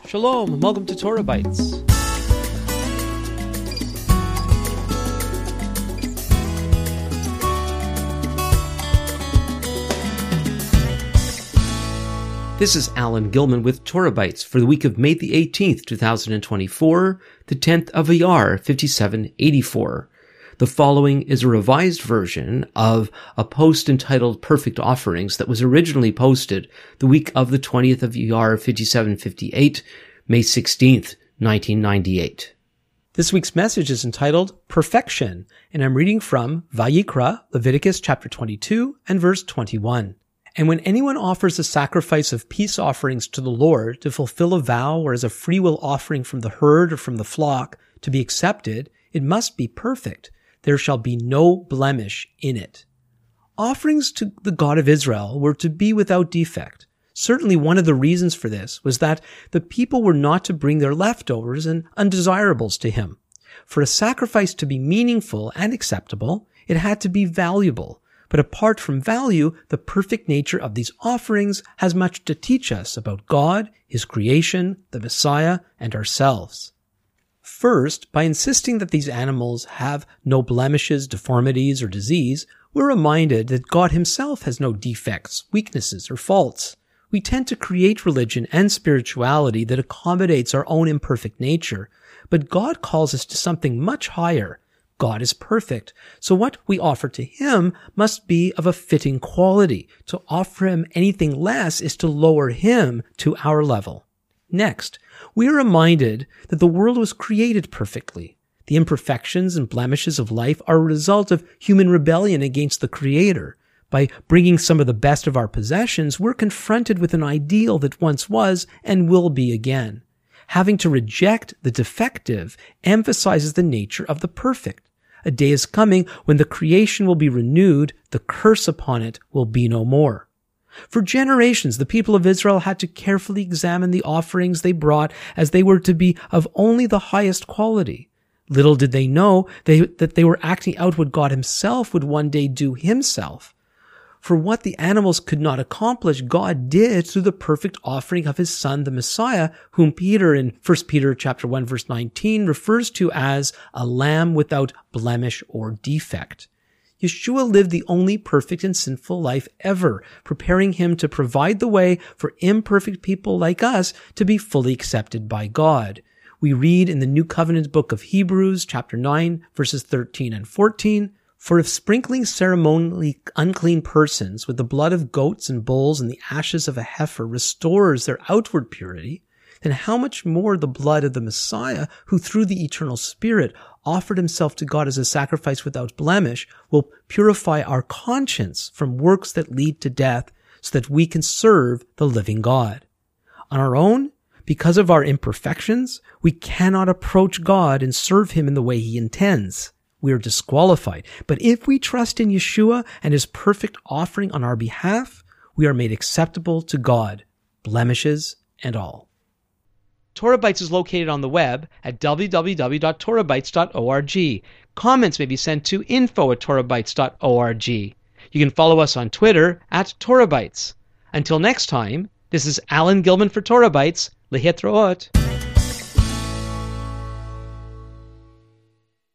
Shalom, and welcome to Torah Bites. This is Alan Gilman with Torah Bites for the week of May the 18th, 2024, the 10th of Iyar, 5784. The following is a revised version of a post entitled Perfect Offerings that was originally posted the week of the 20th of Iyar, 5758, May 16th, 1998. This week's message is entitled Perfection, and I'm reading from Vayikra, Leviticus chapter 22 and verse 21. And when anyone offers a sacrifice of peace offerings to the Lord to fulfill a vow or as a freewill offering from the herd or from the flock to be accepted, it must be perfect. There shall be no blemish in it. Offerings to the God of Israel were to be without defect. Certainly one of the reasons for this was that the people were not to bring their leftovers and undesirables to him. For a sacrifice to be meaningful and acceptable, it had to be valuable. But apart from value, the perfect nature of these offerings has much to teach us about God, His creation, the Messiah, and ourselves. First, by insisting that these animals have no blemishes, deformities, or disease, we're reminded that God Himself has no defects, weaknesses, or faults. We tend to create religion and spirituality that accommodates our own imperfect nature, but God calls us to something much higher. God is perfect, so what we offer to Him must be of a fitting quality. To offer Him anything less is to lower Him to our level. Next, we are reminded that the world was created perfectly. The imperfections and blemishes of life are a result of human rebellion against the Creator. By bringing some of the best of our possessions, we're confronted with an ideal that once was and will be again. Having to reject the defective emphasizes the nature of the perfect. A day is coming when the creation will be renewed, the curse upon it will be no more. For generations, the people of Israel had to carefully examine the offerings they brought as they were to be of only the highest quality. Little did they know that they were acting out what God Himself would one day do Himself. For what the animals could not accomplish, God did through the perfect offering of His Son, the Messiah, whom Peter in 1 Peter chapter 1 verse 19 refers to as a lamb without blemish or defect. Yeshua lived the only perfect and sinful life ever, preparing Him to provide the way for imperfect people like us to be fully accepted by God. We read in the New Covenant book of Hebrews, chapter 9, verses 13 and 14, "For if sprinkling ceremonially unclean persons with the blood of goats and bulls and the ashes of a heifer restores their outward purity, then how much more the blood of the Messiah, who through the eternal Spirit offered Himself to God as a sacrifice without blemish, will purify our conscience from works that lead to death so that we can serve the living God." On our own, because of our imperfections, we cannot approach God and serve Him in the way He intends. We are disqualified. But if we trust in Yeshua and His perfect offering on our behalf, we are made acceptable to God, blemishes and all. Torah Bites is located on the web at www.torahbites.org. Comments may be sent to info@torahbites.org. You can follow us on Twitter @TorahBites. Until next time, this is Alan Gilman for Torah Bites. Lehitraot.